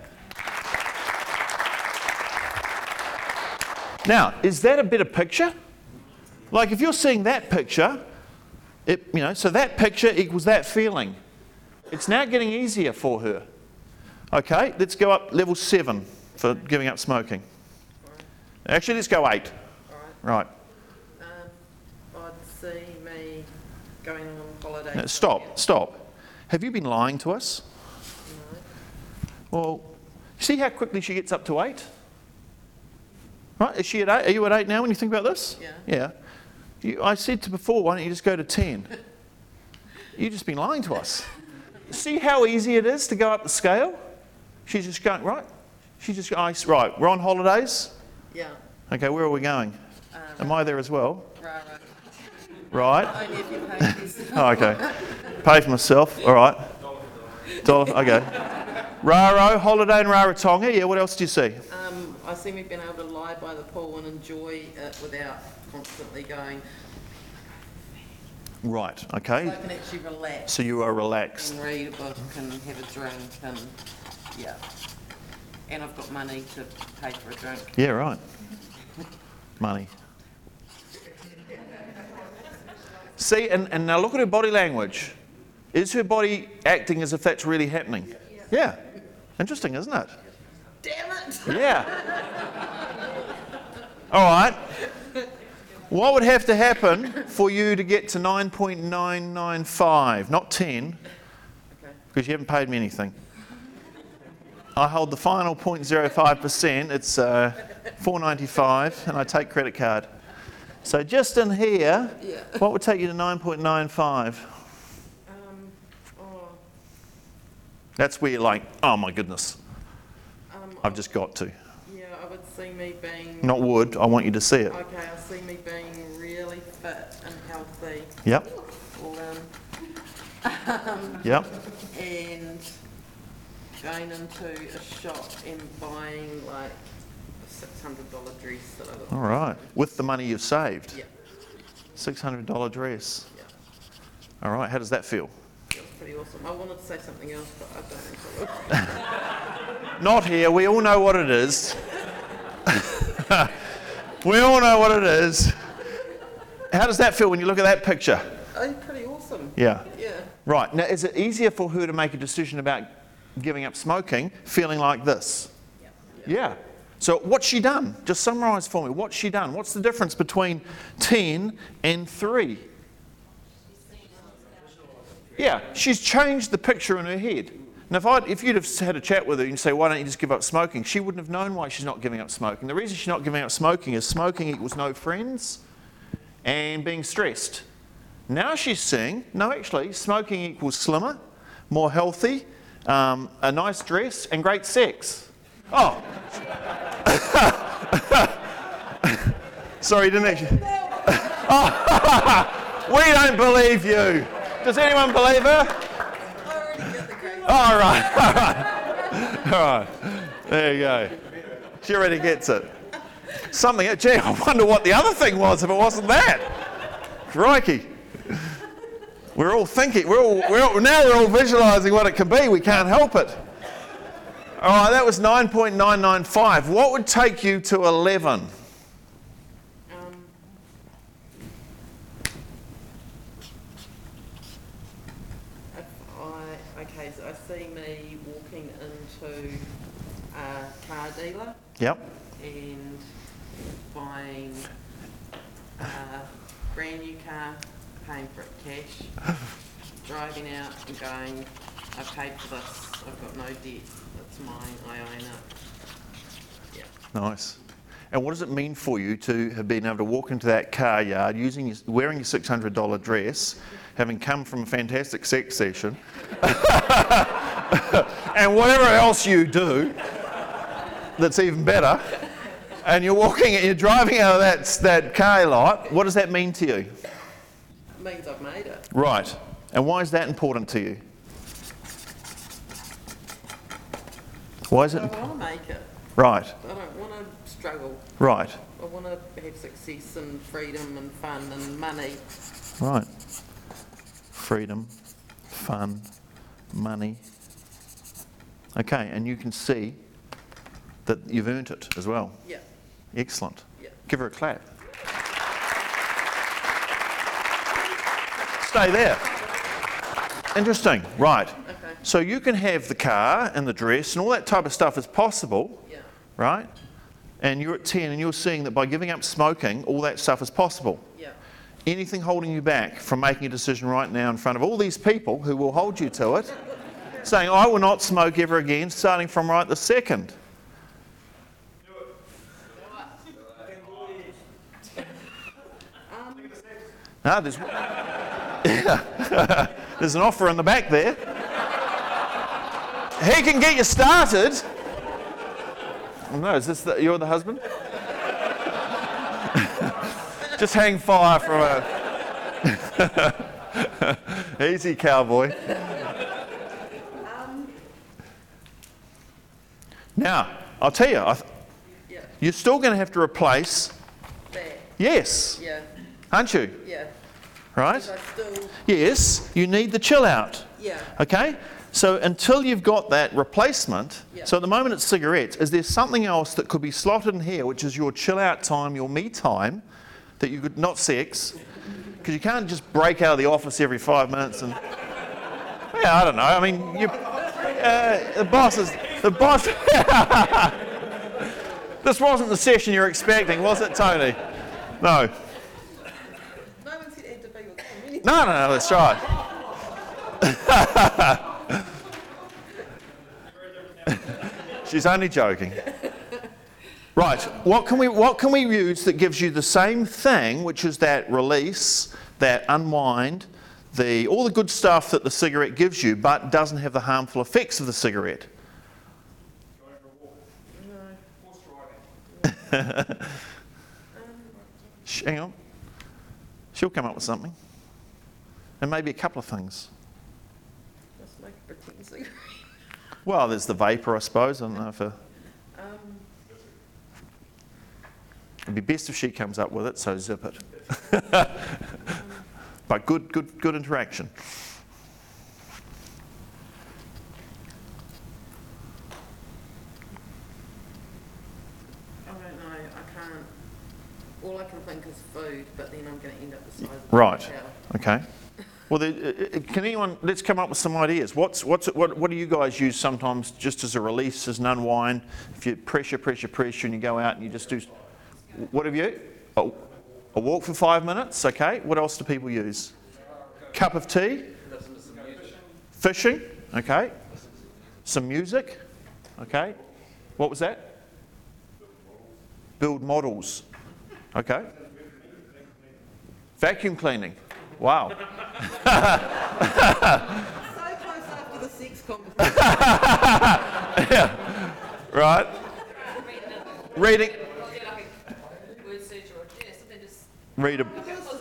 Now, is that a better picture? Like if you're seeing that picture, it, you know, so that picture equals that feeling. It's now getting easier for her. Okay, let's go up level seven for giving up smoking. Actually, let's go eight. Alright. Right. Um, I'd see me going on holiday. Now, stop, stop. Have you been lying to us? No. Well, see how quickly she gets up to eight? Right, is she at eight? Are you at eight now when you think about this? Yeah. Yeah. You, I said to before, why don't you just go to ten? You've just been lying to us. See how easy it is to go up the scale? She's just going, right? She's just going, right, we're on holidays? Yeah. Okay, where are we going? Uh, Am I there as well? Rara. Right. Only if you pay this. Oh, okay. Pay for myself, all right. Dollar, okay. Raro, holiday in Rarotonga. Yeah, what else do you see? Um, I see me being able to lie by the pool and enjoy it without constantly going. Right, So I okay. can actually relax So you are relaxed. and read a book and have a drink and, yeah. And I've got money to pay for a drink. Yeah, right. Money. See, and, and now look at her body language. Is her body acting as if that's really happening? Yeah. Interesting, isn't it? Damn it! Yeah. All right. What would have to happen for you to get to nine point nine nine five, not ten, Okay. because you haven't paid me anything. I hold the final zero point zero five percent. It's uh, four ninety-five, and I take credit card. So just in here, Yeah. what would take you to nine point nine five? Um, oh, um, I see me being able to lie by the pool and enjoy it without constantly going. What would take you to nine point nine five? Um, I see me being able to lie by the pool and enjoy it without constantly going. Um, I see me being able to lie by the pool and enjoy it without constantly going. Um, I see me being able to lie by the pool and enjoy it without constantly going. Um, oh, That's where you're like, oh my goodness, Um, I've just got to. Yeah, I would see me being. Not would, I want you to see it. Okay, I see me being really fit and healthy. Yep, Um, yep, and going into a shop and buying like a six hundred dollar dress that I got. all right. With the money you've saved, Yeah, six hundred dollar dress. yeah, All right, how does that feel? it was pretty awesome. I wanted to say something else, but I don't think I will. Not here, we all know what it is. We all know what it is. How does that feel when you look at that picture? Oh, pretty awesome. Yeah. Yeah. Right, now is it easier for her to make a decision about giving up smoking feeling like this? Yeah. So what's she done? Just summarise for me. What's she done? What's the difference between ten and three? Yeah, she's changed the picture in her head. Now, if, I'd, if you'd have had a chat with her and say, why don't you just give up smoking? She wouldn't have known why she's not giving up smoking. The reason she's not giving up smoking is smoking equals no friends and being stressed. Now she's seeing, no, actually, smoking equals slimmer, more healthy, um, a nice dress, and great sex. Oh. Sorry, didn't actually. Oh. We don't believe you. Does anyone believe her? All right, all right, all right. There you go. She already gets it. Something, gee, I wonder what the other thing was if it wasn't that. Crikey. We're all thinking, we're all, we're all, now we're all visualising what it can be, we can't help it. All right, that was nine point nine nine five. What would take you to eleven? Um, if I, okay, so I see me walking into a car dealer Yep, and buying a brand new car, paying for it cash, driving out and going, I paid for this, I've got no debt, it's mine, I own it. Yeah. nice. And what does it mean for you to have been able to walk into that car yard using your, wearing your six hundred dollar dress, having come from a fantastic sex session, and whatever else you do that's even better, and you're walking, you're driving out of that, that car lot, what does that mean to you? It means I've made it. Right. And why is that important to you? Why is it? I imp- want to make it. Right, I don't want to struggle. right, I want to have success and freedom and fun and money. right. Freedom, fun, money. Okay, and you can see that you've earned it as well. Yeah, Excellent. yeah. Give her a clap. Stay there. Interesting. Right. Okay. So you can have the car and the dress and all that type of stuff is possible, Yeah. right? And you're at ten and you're seeing that by giving up smoking, all that stuff is possible. Yeah. Anything holding you back from making a decision right now in front of all these people who will hold you to it, saying, I will not smoke ever again, starting from right this second. No, there's, yeah. There's an offer in the back there. He can get you started. Oh, no, is this the, you're the husband? Just hang fire from a easy cowboy. Now, I'll tell you, I th- Yeah. you're still going to have to replace. That. Yes, Yeah. aren't you? Yeah. Right? Because I still. Yes, you need the chill out. Yeah. Okay? So until you've got that replacement, Yeah. so at the moment it's cigarettes, is there something else that could be slotted in here, which is your chill out time, your me time, that you could, not sex, because you can't just break out of the office every five minutes and, yeah, I don't know, I mean, you, uh, the boss is, the boss, this wasn't the session you're expecting, was it, Tony? No. No one said it had to be with them. No, no, no, that's right. She's only joking. Right, what can we what can we use that gives you the same thing, which is that release, that unwind, the, all the good stuff that the cigarette gives you, but doesn't have the harmful effects of the cigarette. Sh- Hang on. She'll come up with something. And maybe a couple of things. Just make a pretend cigarette. Well, there's the vapour, I suppose. I don't know if a, Um, it'd be best if she comes up with it, so zip it. But good, good, good interaction. I don't know, I can't, all I can think is food, but then I'm going to end up the size of Right. a cow. Okay. Well, the, uh, can anyone, let's come up with some ideas. What's, what's, what, what do you guys use sometimes just as a release, as an unwind? If you pressure, pressure, pressure, and you go out and you just do, what have you? Oh, a walk for five minutes, okay. What else do people use? Cup of tea? Fishing, okay. Some music, okay. What was that? Build models, okay. Vacuum cleaning, wow. So close after the sex conversation. Yeah. Right. Reading. Read a.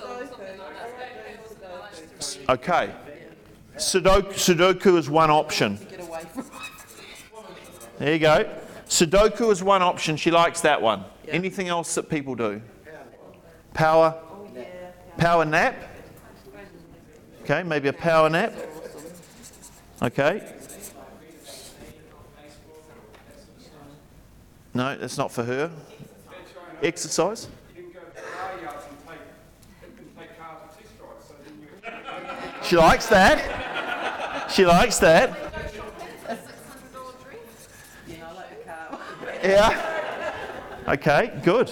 Okay. Sudoku, Sudoku is one option. Get away from There you go. Sudoku is one option. She likes that one. Yeah. Anything else that people do? Power. Oh, yeah. Power nap. Okay, maybe a power nap. Okay. No, that's not for her. Exercise. She likes that. She likes that. Yeah, I like a car. Yeah. Okay, good.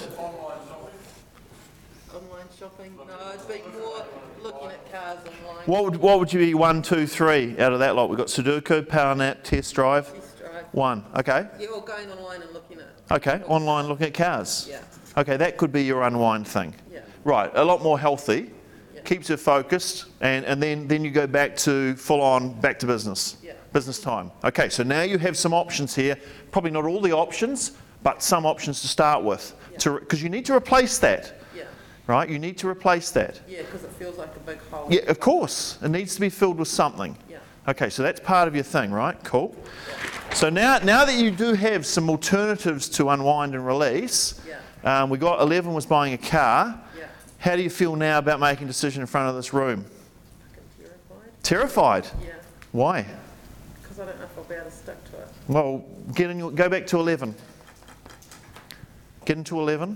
Online shopping, no, I'd be more looking at cars online. What would what would you be one, two, three out of that lot? We've got Sudoku, power nap, test drive. Test drive. One. Okay. Yeah, or going online and looking at. Okay. Online looking at cars. Yeah. Okay, that could be your unwind thing. Yeah. Right. A lot more healthy. Yeah. Keeps her focused, and, and then, then you go back to full on, back to business. Yeah. Business time. Okay, so now you have some options here. Probably not all the options, but some options to start with. Yeah. To Because you need to replace that, Yeah. right? You need to replace that. Yeah, because it feels like a big hole. Yeah, of course. It needs to be filled with something. Yeah. Okay, so that's part of your thing, right? Cool. So now, now that you do have some alternatives to unwind and release, Yeah. um, we got eleven was buying a car. Yeah. How do you feel now about making a decision in front of this room? Fucking Terrified? terrified. Yeah. Why? Because I don't know if I'll be able to stick to it. Well, get in your, go back to eleven. Get into eleven.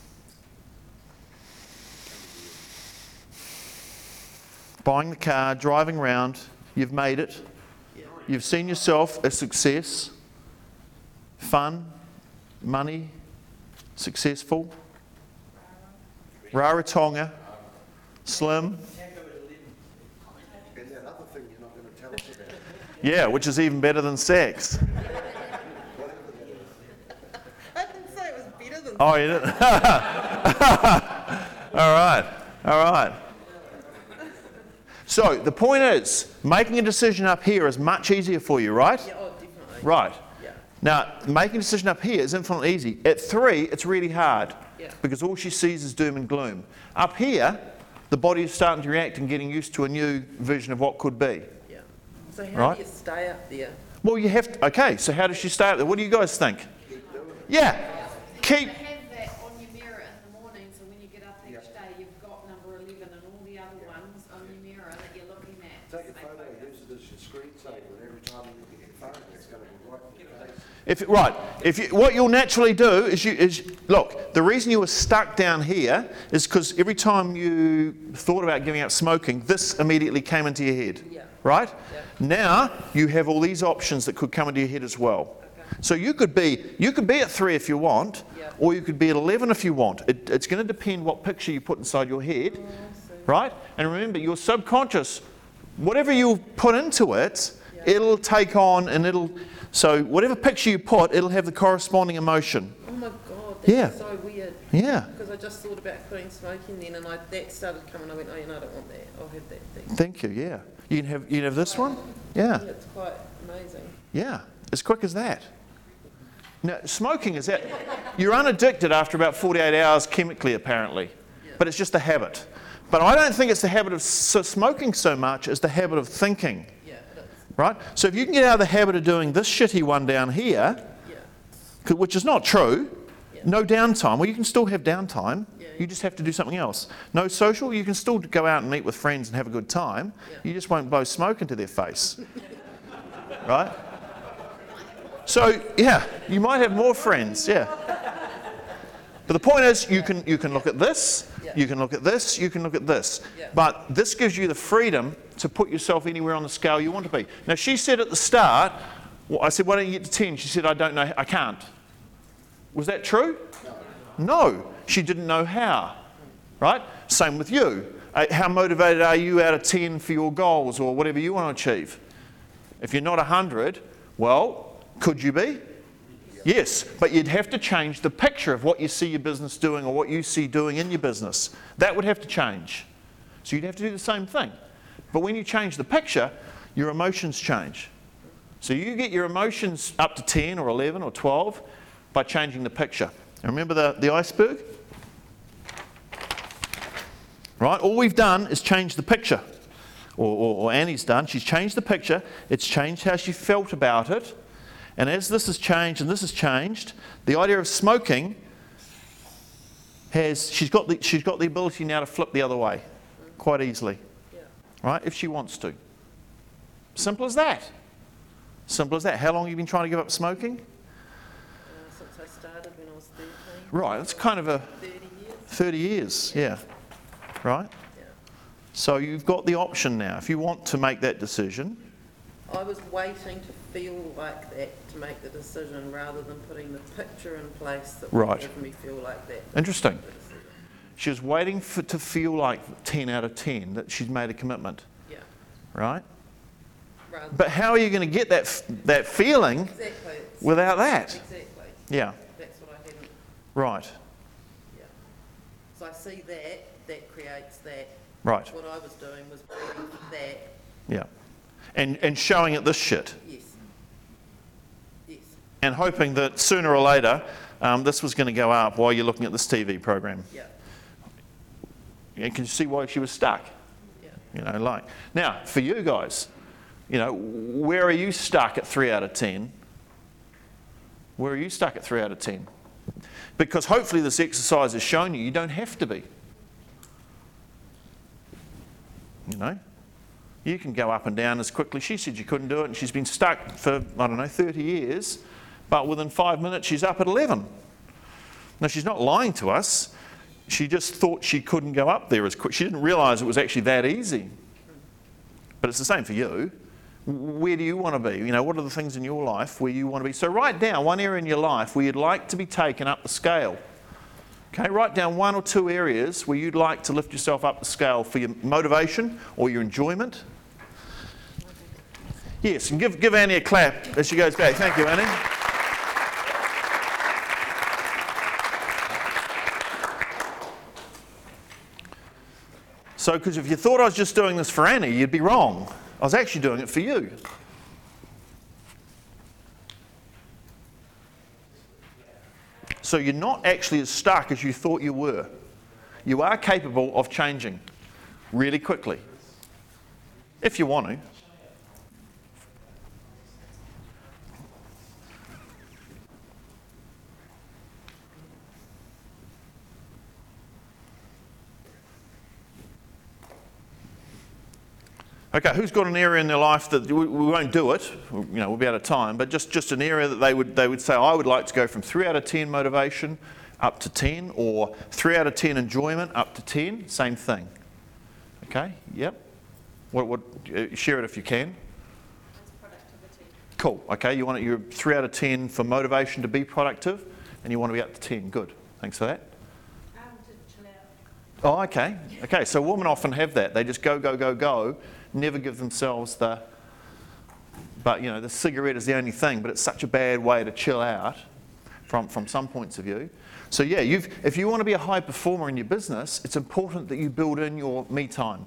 Buying the car, driving around, you've made it. Yeah. You've seen yourself a success, fun, money, successful, Rarotonga, slim. And that other thing you're not going to tell us about. Yeah, which is even better than sex. I didn't say it was better than. Oh, you didn't? All right, all right. So the point is, making a decision up here is much easier for you, right? Yeah, oh, definitely. Right. Yeah. Now, making a decision up here is infinitely easy. At three, it's really hard Yeah. because all she sees is doom and gloom. Up here, the body is starting to react and getting used to a new vision of what could be. Yeah. So how Right. do you stay up there? Well, you have to, okay, so how does she stay up there? What do you guys think? Yeah, keep, Have that on your mirror in the morning, so when you get up each day, you've got number eleven and all the other ones on your mirror that you're looking at. Take a photo, use it as your screensaver, and every time you look at your phone, it's going to be right in your face. if, right, if you, what you'll naturally do is you, is, look, the reason you were stuck down here is because every time you thought about giving up smoking, this immediately came into your head, Yeah. right? Yeah. Now, you have all these options that could come into your head as well. So you could be you could be at three if you want, Yeah. or you could be at eleven if you want. It, it's going to depend what picture you put inside your head, right? And remember, your subconscious, whatever you put into it, Yeah. it'll take on and it'll. So whatever picture you put, it'll have the corresponding emotion. Oh my God, that's Yeah. so weird. Yeah. Because I just thought about quitting smoking then, and I, that started coming. I went, oh, you know, I don't want that. I'll have that thing. Thank you. Yeah. You can have you can have this one. Yeah. Yeah, it's quite amazing. Yeah. As quick as that. Now, smoking is that you're unaddicted after about forty-eight hours chemically, apparently, but it's just a habit. But I don't think it's the habit of so smoking so much as the habit of thinking. Yeah, it is. Right? So if you can get out of the habit of doing this shitty one down here, Yeah. 'cause- which is not true, Yeah. no downtime. Well, you can still have downtime. Yeah, You just have to do something else. No social, you can still go out and meet with friends and have a good time. Yeah. You just won't blow smoke into their face. Right? So, yeah, you might have more friends, yeah. But the point is, you can, you can look at this, Yeah. you can look at this, you can look at this. Yeah. But this gives you the freedom to put yourself anywhere on the scale you want to be. Now, she said at the start, well, I said, why don't you get to ten? She said, I don't know, I can't. Was that true? No. No, she didn't know how, right? Same with you. Uh, How motivated are you out of ten for your goals or whatever you want to achieve? If you're not one hundred, well, could you be? Yes, but you'd have to change the picture of what you see your business doing or what you see doing in your business. That would have to change. So you'd have to do the same thing. But when you change the picture, your emotions change. So you get your emotions up to ten or eleven or twelve by changing the picture. And remember the, the iceberg? Right? All we've done is change the picture. Or, or, or Annie's done. She's changed the picture. It's changed how she felt about it. And as this has changed and this has changed, the idea of smoking has, she's got the, she's got the ability now to flip the other way quite easily. Yeah. Right? If she wants to. Simple as that. Simple as that. How long have you been trying to give up smoking? Uh, since I started when I was thirteen. Right, that's kind of a thirty years. thirty years, yeah. Right? Yeah. So you've got the option now. If you want to make that decision, I was waiting to feel like that to make the decision rather than putting the picture in place that would Right. have me feel like that. interesting. The decision. She was waiting for, to feel like ten out of ten, that she's made a commitment, Yeah. right? Rather But how are you going to get that, f- that feeling exactly. it's- without that? Exactly. Yeah, That's what I hadn't. right, Yeah. So I see that. That creates that. right, What I was doing was waiting for that. yeah. And, and showing it this shit. Yes. Yes. And hoping that sooner or later um, this was going to go up while you're looking at this T V program. Yeah. You can see why she was stuck. Yeah. You know, like now for you guys, you know, where are you stuck at three out of ten? Where are you stuck at three out of ten? Because hopefully this exercise has shown you you don't have to be. You know, you can go up and down as quickly. She said you couldn't do it, and she's been stuck for I don't know thirty years, but within five minutes she's up at eleven. Now she's not lying to us. She just thought she couldn't go up there as quick. She didn't realise it was actually that easy. But it's the same for you. Where do you want to be? You know, what are the things in your life where you want to be? So write down one area in your life where you'd like to be taken up the scale. Okay, write down one or two areas where you'd like to lift yourself up the scale for your motivation or your enjoyment. Yes, and give, give Annie a clap as she goes back. Thank you, Annie. So, because if you thought I was just doing this for Annie, you'd be wrong. I was actually doing it for you. So you're not actually as stuck as you thought you were. You are capable of changing really quickly, if you want to. Okay, who's got an area in their life that we, we won't do it, you know, we'll be out of time, but just, just an area that they would, they would say, I would like to go from three out of ten motivation up to ten, or three out of ten enjoyment up to ten, same thing. Okay, yep. What, what, uh, share it if you can. It's productivity. Cool, okay, you want it, you're three out of ten for motivation to be productive, and you want to be up to ten, good. Thanks for that. Um, to chill out. Oh, okay. Okay, so women often have that. They just go, go, go, go, never give themselves the, but you know, the cigarette is the only thing, but it's such a bad way to chill out from, from some points of view. So yeah, you've, if you want to be a high performer in your business, it's important that you build in your me time.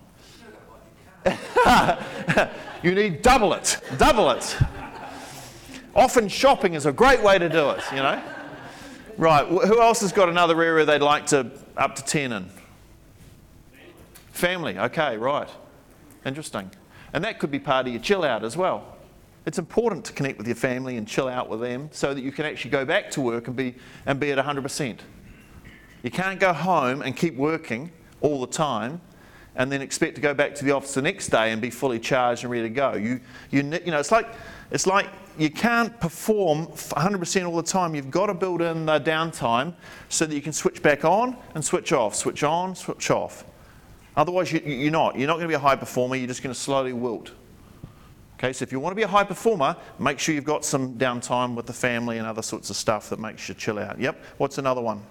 You need double it, double it. Often shopping is a great way to do it, you know. Right, who else has got another area they'd like to up to ten in? Family, okay, right. Interesting. And that could be part of your chill out as well. It's important to connect with your family and chill out with them so that you can actually go back to work and be, and be at one hundred percent. You can't go home and keep working all the time and then expect to go back to the office the next day and be fully charged and ready to go. You, you, you know, it's like, it's like you can't perform one hundred percent all the time. You've got to build in the downtime so that you can switch back on and switch off, switch on, switch off. Otherwise, you, you're not. You're not going to be a high performer. You're just going to slowly wilt. Okay, so if you want to be a high performer, make sure you've got some downtime with the family and other sorts of stuff that makes you chill out. Yep. What's another one?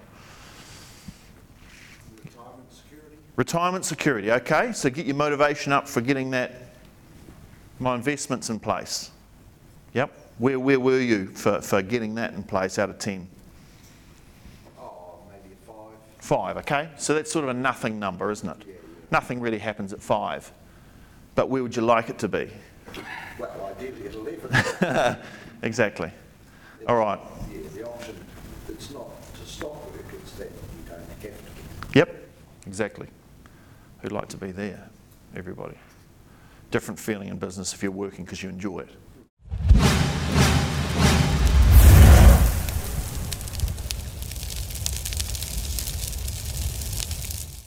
Retirement security. Retirement security. Okay, so get your motivation up for getting that, my investments in place. Yep. Where, where were you for, for getting that in place out of ten? Oh, maybe a five. Five, okay. So that's sort of a nothing number, isn't it? Yeah, yeah. Nothing really happens at five. But where would you like it to be? Well, ideally at eleven. Exactly. All right. Yeah, the option, it's not to stop work, it's that you don't have to. Yep, exactly. Who'd like to be there? Everybody. Different feeling in business if you're working because you enjoy it.